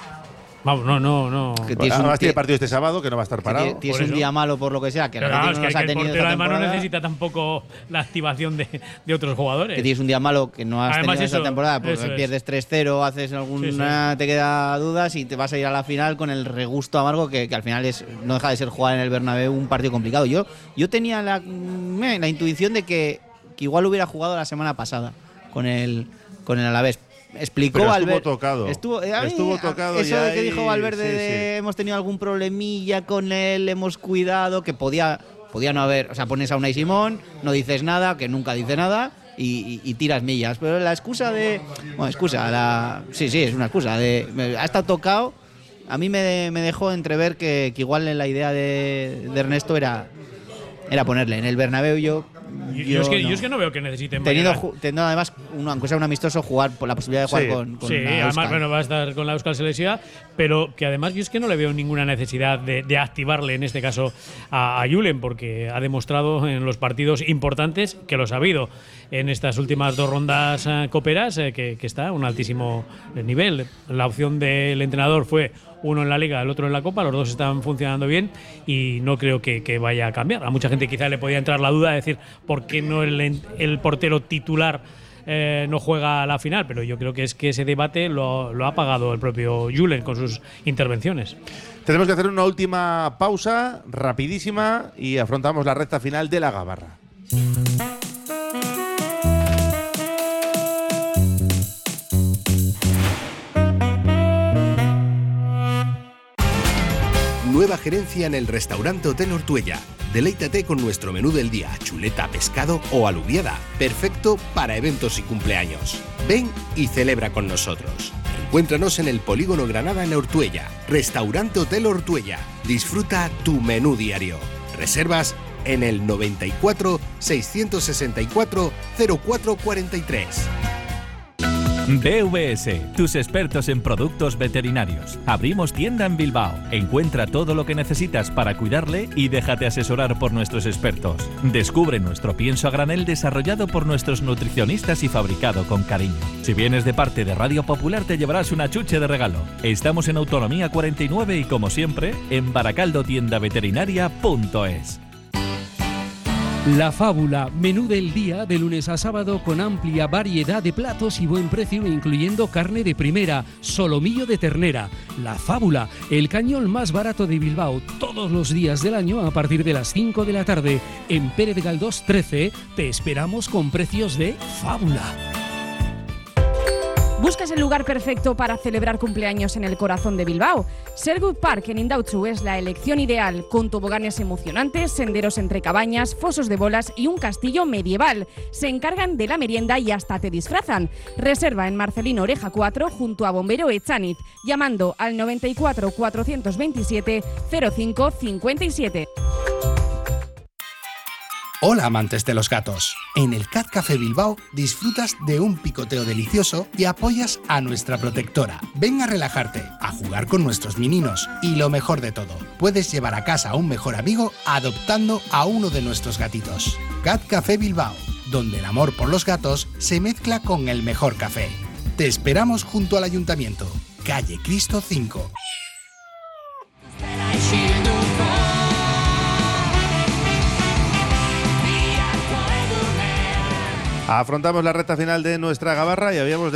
Vamos, no. Además tiene partido este sábado, que no va a estar parado. Tienes un día malo por lo que sea, que el portero además no necesita tampoco la activación de otros jugadores. Que tienes un día malo que no has además tenido esta temporada, porque pierdes 3-0, haces alguna, te queda dudas y te vas a ir a la final con el regusto amargo que al final no deja de ser jugar en el Bernabéu un partido complicado. Yo tenía la intuición de que igual hubiera jugado la semana pasada con el Alavés. Explicó Valverde. Estuvo tocado. Estuvo tocado. Eso ya de que dijo Valverde hemos tenido algún problemilla con él, hemos cuidado, que podía no haber. O sea, pones a Unai Simón, no dices nada, que nunca dice nada, y tiras millas. Pero la excusa de. Bueno, sí, es una excusa. Ha estado tocado. A mí me dejó entrever que igual la idea de Ernesto era ponerle en el Bernabéu. Yo es que no veo que necesiten teniendo además aunque sea un amistoso, jugar por la posibilidad de jugar con sí, además va a estar con la Euskal Selección, pero que además yo es que no le veo ninguna necesidad de activarle en este caso a Julen, porque ha demostrado en los partidos importantes que los ha habido en estas últimas 2 rondas coperas, que está a un altísimo nivel. La opción del entrenador fue uno en la Liga, el otro en la Copa, los dos están funcionando bien y no creo que vaya a cambiar. A mucha gente quizá le podía entrar la duda de decir por qué no el portero titular no juega a la final, pero yo creo que es que ese debate lo ha pagado el propio Julen con sus intervenciones. Tenemos que hacer una última pausa rapidísima y afrontamos la recta final de la Gabarra. Nueva gerencia en el restaurante Hotel Ortuella. Deleítate con nuestro menú del día, chuleta, pescado o alubiada. Perfecto para eventos y cumpleaños. Ven y celebra con nosotros. Encuéntranos en el Polígono Granada en Ortuella. Restaurante Hotel Ortuella. Disfruta tu menú diario. Reservas en el 94 664 0443. BVS, tus expertos en productos veterinarios. Abrimos tienda en Bilbao. Encuentra todo lo que necesitas para cuidarle y déjate asesorar por nuestros expertos. Descubre nuestro pienso a granel desarrollado por nuestros nutricionistas y fabricado con cariño. Si vienes de parte de Radio Popular te llevarás una chuche de regalo. Estamos en Autonomía 49 y como siempre en baracaldotiendaveterinaria.es. La Fábula, menú del día de lunes a sábado con amplia variedad de platos y buen precio incluyendo carne de primera, solomillo de ternera. La Fábula, el cañón más barato de Bilbao, todos los días del año a partir de las 5 de la tarde. En Pérez Galdós 13 te esperamos con precios de Fábula. ¿Buscas el lugar perfecto para celebrar cumpleaños en el corazón de Bilbao? Sherwood Park en Indautxu es la elección ideal, con toboganes emocionantes, senderos entre cabañas, fosos de bolas y un castillo medieval. Se encargan de la merienda y hasta te disfrazan. Reserva en Marcelino Oreja 4 junto a Bombero Echaniz, llamando al 94 427 05 57. Hola amantes de los gatos. En el Cat Café Bilbao disfrutas de un picoteo delicioso y apoyas a nuestra protectora. Ven a relajarte, a jugar con nuestros meninos y lo mejor de todo, puedes llevar a casa a un mejor amigo adoptando a uno de nuestros gatitos. Cat Café Bilbao, donde el amor por los gatos se mezcla con el mejor café. Te esperamos junto al Ayuntamiento, calle Cristo 5. Afrontamos la recta final de nuestra gabarra y habíamos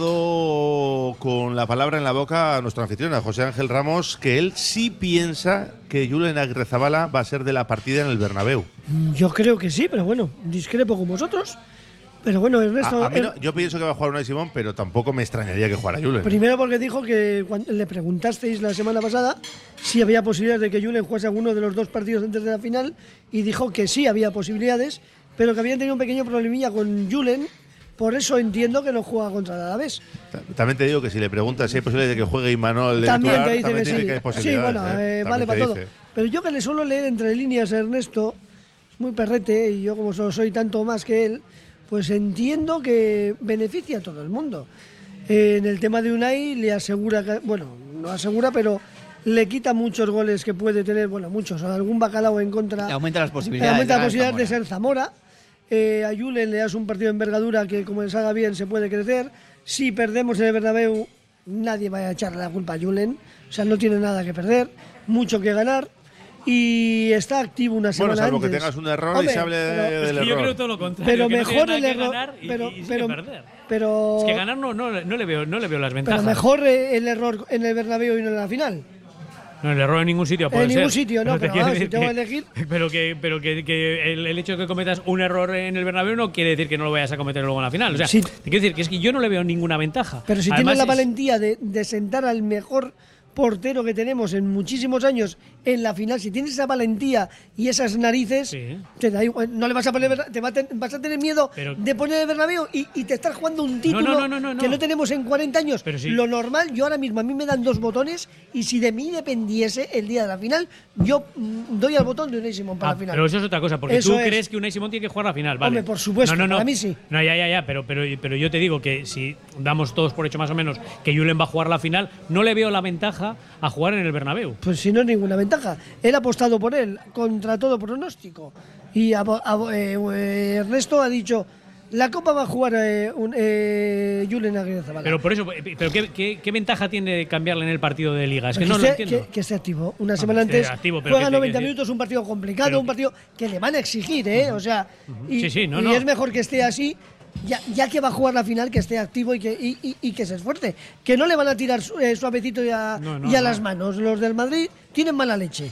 dejado con la palabra en la boca a nuestro anfitrión, a José Ángel Ramos, que él sí piensa que Julen Agirrezabala va a ser de la partida en el Bernabéu. Yo creo que sí, pero bueno, discrepo con vosotros. Pero bueno, Ernesto... Yo pienso que va a jugar Unai Simón, pero tampoco me extrañaría que jugara Julen. Primero porque dijo que cuando le preguntasteis la semana pasada si había posibilidades de que Julen jugase alguno de los dos partidos antes de la final y dijo que sí había posibilidades, pero que habían tenido un pequeño problemilla con Julen, por eso entiendo que no juega contra el Alavés. También te digo que si le preguntas si hay posibilidades de que juegue Imanol de también titular, te dice también que dice sí. que hay posibilidades. Sí, bueno, vale para todo. Pero yo que le suelo leer entre líneas a Ernesto, es muy perrete, y yo como soy tanto más que él, pues entiendo que beneficia a todo el mundo. En el tema de Unai le asegura, no asegura, pero le quita muchos goles que puede tener, muchos, algún bacalao en contra. Le aumenta las posibilidades. Le aumenta las posibilidades de ser Zamora. A Julen le das un partido de envergadura que, como le salga bien, se puede crecer. Si perdemos en el Bernabéu, nadie va a echarle la culpa a Julen. O sea, no tiene nada que perder, mucho que ganar. Y está activo una semana antes. Bueno, salvo que tengas un error y se hable del error. Yo creo todo lo contrario. Pero que mejor no el error. ganar y perder. Pero es que ganar no le veo las ventajas. Pero mejor el error en el Bernabéu y no en la final. No, el error en ningún sitio puede ser. En ningún sitio, no, pero si tengo que elegir… Pero que el hecho de que cometas un error en el Bernabéu no quiere decir que no lo vayas a cometer luego en la final. O sea, te quiero decir que es que yo no le veo ninguna ventaja. Pero si tienes la valentía de sentar al mejor portero que tenemos en muchísimos años en la final, si tienes esa valentía y esas narices, te da igual, no le vas a poner, vas a tener miedo de poner el Bernabéu y te estás jugando un título que no tenemos en 40 años. Lo normal, yo ahora mismo, a mí me dan 2 botones y si de mí dependiese el día de la final, yo doy al botón de Unai Simón para la final. Pero eso es otra cosa, porque tú crees que Unai Simón tiene que jugar la final, ¿vale? Hombre, por supuesto, para mí sí. No, ya, pero yo te digo que si damos todos por hecho más o menos que Julen va a jugar la final, no le veo la ventaja a jugar en el Bernabéu. Pues si no es ninguna ventaja. Él ha apostado por él, contra todo pronóstico. Y Ernesto ha dicho, la Copa va a jugar Julen Agirrezabala. Pero por eso, ¿qué ventaja tiene cambiarle en el partido de Liga? Es que no lo entiendo. Que esté activo. Una semana antes juega 90 minutos, un partido complicado, un partido que le van a exigir, O sea, y es mejor que esté así. Ya que va a jugar la final, que esté activo y que se esfuerce. Que no le van a tirar suavecito y a las manos. Los del Madrid tienen mala leche.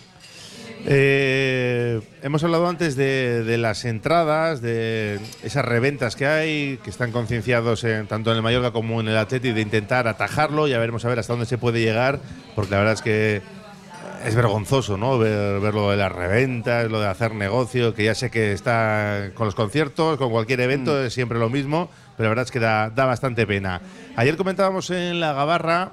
Hemos hablado antes de las entradas, de esas reventas que hay, que están concienciados tanto en el Mallorca como en el Atleti de intentar atajarlo. Ya veremos a ver hasta dónde se puede llegar, porque la verdad es que es vergonzoso, ¿no? Ver lo de las reventas, lo de hacer negocio, que ya sé que está con los conciertos, con cualquier evento, es siempre lo mismo, pero la verdad es que da bastante pena. Ayer comentábamos en la Gabarra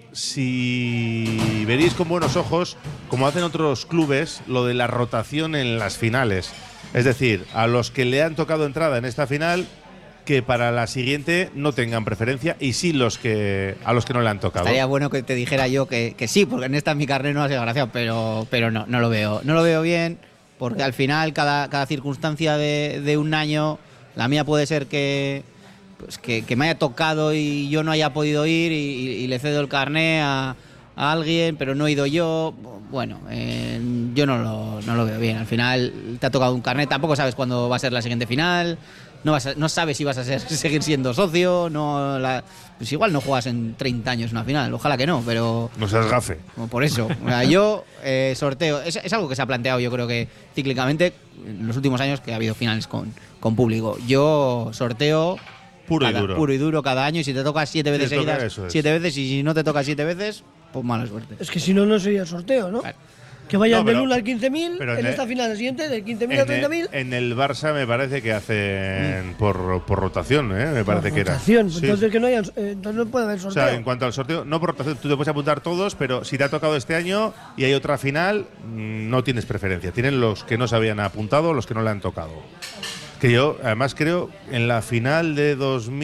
si veréis con buenos ojos, como hacen otros clubes, lo de la rotación en las finales. Es decir, a los que le han tocado entrada en esta final, que para la siguiente no tengan preferencia y sí a los que no le han tocado. Estaría bueno que te dijera yo que sí, porque en esta mi carnet no ha sido gracia, pero no lo veo. No lo veo bien, porque al final cada circunstancia de un año, la mía puede ser que me haya tocado y yo no haya podido ir y le cedo el carné a alguien, pero no he ido yo. Bueno, yo no lo veo bien. Al final te ha tocado un carnet, tampoco sabes cuándo va a ser la siguiente final, no sabes si vas a seguir siendo socio, pues igual no juegas en 30 años una final, ojalá que no, pero... No seas gafe. Por eso, yo sorteo, es algo que se ha planteado yo creo que cíclicamente en los últimos años, que ha habido finales con público. Yo sorteo... Puro y duro cada año, y si te toca 7 veces seguidas, 7 veces, y si no te toca 7 veces, pues mala suerte. Es que si no sería el sorteo, ¿no? Claro. Que vayan del 1 al 15.000, en esta final siguiente, del 15.000 a 30.000. En el Barça me parece que hacen por rotación, me parece que era. Rotación, entonces que no haya, entonces no puede haber sorteo. O sea, en cuanto al sorteo, no por rotación, tú te puedes apuntar todos, pero si te ha tocado este año y hay otra final, no tienes preferencia. Tienen los que no se habían apuntado, los que no le han tocado. Que yo, además, creo en la final de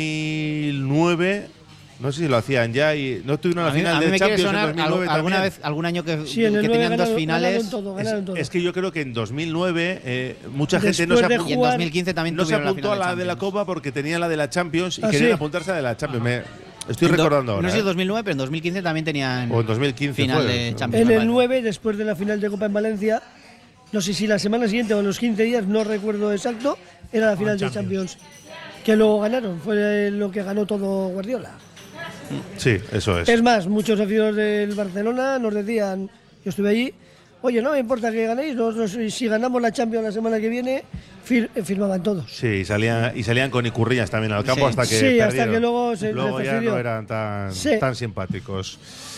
2009, no sé si lo hacían ya, y no tuvieron la final de Champions en 2009 algún año que tenían dos finales. Ganaron todo. Es que yo creo que en 2009 mucha gente no se apuntó. Y en 2015 también no se apuntó a la de la Copa porque tenía la de la Champions y querían apuntarse a la de la Champions. Estoy recordando ahora. No sé si en 2009, pero en 2015 también tenían o en 2015 final de Champions. En el 9, después de la final de Copa en Valencia, no sé si la semana siguiente o en los 15 días, no recuerdo exacto, era la final de Champions. Que luego ganaron, fue lo que ganó todo Guardiola. Sí, eso es. Es más, muchos aficionados del Barcelona nos decían, yo estuve allí, oye, no me importa que ganéis, si ganamos la Champions la semana que viene, firmaban todos. Sí, y salían con icurrillas también al campo hasta que perdieron. Hasta que luego ya no eran tan simpáticos.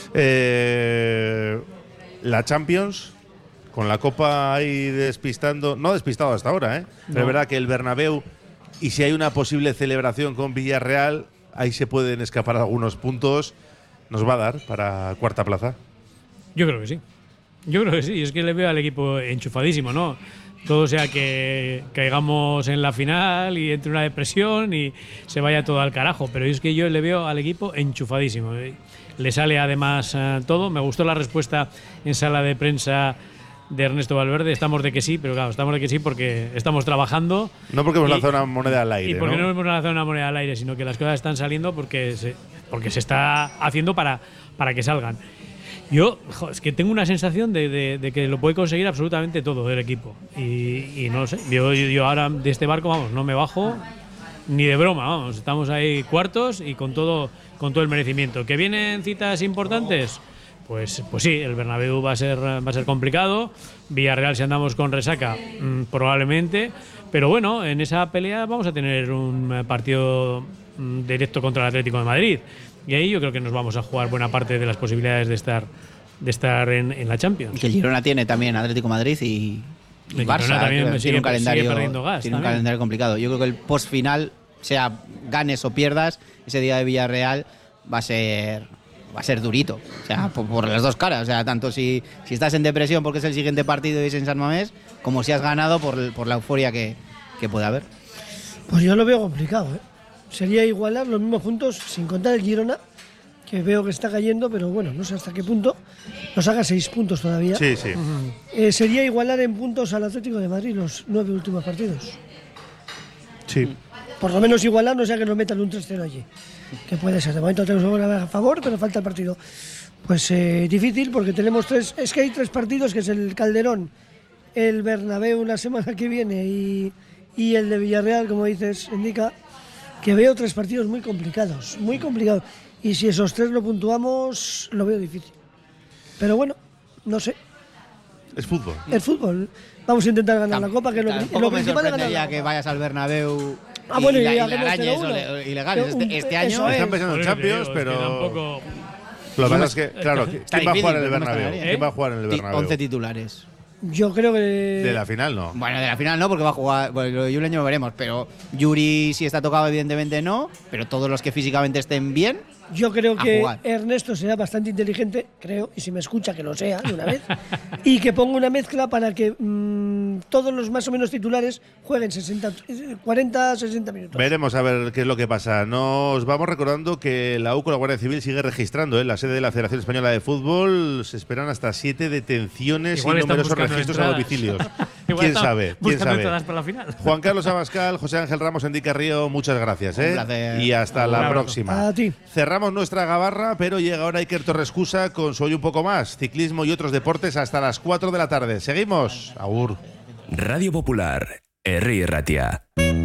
La Champions, con la Copa ahí despistando, no despistado hasta ahora, pero es verdad que el Bernabéu, y si hay una posible celebración con Villarreal, ahí se pueden escapar algunos puntos. ¿Nos va a dar para cuarta plaza? Yo creo que sí. Es que le veo al equipo enchufadísimo, ¿no? Todo sea que caigamos en la final y entre una depresión y se vaya todo al carajo. Pero es que yo le veo al equipo enchufadísimo. Le sale además todo. Me gustó la respuesta en sala de prensa de Ernesto Valverde. Estamos de que sí, pero claro, estamos de que sí porque estamos trabajando. No porque hemos lanzado una moneda al aire. Y porque no hemos lanzado una moneda al aire, sino que las cosas están saliendo porque se está haciendo para que salgan. Yo es que tengo una sensación de que lo puede conseguir absolutamente todo el equipo. Y no lo sé. Yo ahora de este barco, vamos, no me bajo ni de broma, vamos. Estamos ahí cuartos y con todo el merecimiento. ¿Que vienen citas importantes? Pues sí, el Bernabéu va a ser complicado. Villarreal, si andamos con resaca, probablemente. Pero bueno, en esa pelea vamos a tener un partido directo contra el Atlético de Madrid. Y ahí yo creo que nos vamos a jugar buena parte de las posibilidades de estar en la Champions. Que el Girona tiene también Atlético de Madrid y Barça también tiene un calendario, perdiendo gas. Tiene un calendario complicado. Yo creo que el post final, sea ganes o pierdas, ese día de Villarreal va a ser durito, o sea, por las dos caras, o sea, tanto si estás en depresión porque es el siguiente partido y es en San Mamés, como si has ganado por la euforia que puede haber. Pues yo lo veo complicado, Sería igualar los mismos puntos, sin contar el Girona, que veo que está cayendo, pero bueno, no sé hasta qué punto nos haga 6 puntos todavía. Sí. Sería igualar en puntos al Atlético de Madrid los 9 últimos partidos. Sí. Por lo menos igualar, no sea que nos metan un 3-0 allí. Que puede ser, de momento tenemos a favor, pero falta el partido. Pues difícil, porque tenemos es que hay 3 partidos, que es el Calderón, el Bernabéu la semana que viene y el de Villarreal, como dices, indica, que veo 3 partidos muy complicados. Y si esos 3 lo puntuamos, lo veo difícil. Pero bueno, no sé. Es fútbol. Es fútbol. Vamos a intentar ganar la Copa, que es lo principal es ganar la Copa. Que vayas al Bernabéu y ilegales. Este año están pensando en Champions, pero lo que pasa es que, claro, ¿quién va a jugar en el Bernabéu? ¿Quién va a jugar en el Bernabéu? 11 titulares. Yo creo que... De la final no. Bueno, de la final no, porque va a jugar... Bueno, lo de Yuri lo veremos, pero Yuri, si está tocado, evidentemente no, pero todos los que físicamente estén bien... Yo creo que Ernesto será bastante inteligente, creo, y si me escucha que lo sea de una vez, y que ponga una mezcla para que todos los más o menos titulares jueguen 40, 60 minutos. Veremos a ver qué es lo que pasa. Nos vamos recordando que la UCO, la Guardia Civil, sigue registrando en la sede de la Federación Española de Fútbol. Se esperan hasta 7 detenciones Igual y están numerosos buscando registros a entradas. domicilios. Igual ¿Quién están sabe? ¿Quién buscando sabe? entradas para la final. Juan Carlos Abascal, José Ángel Ramos, Enrique Río, muchas gracias. Un placer. Y hasta Un la abrazo. próxima. A ti. Cerramos nuestra gabarra, pero llega ahora Iker Torrescusa con su Hoy un poco más, ciclismo y otros deportes hasta las 4 de la tarde. Seguimos. Agur. Radio Popular, Herri Ratia.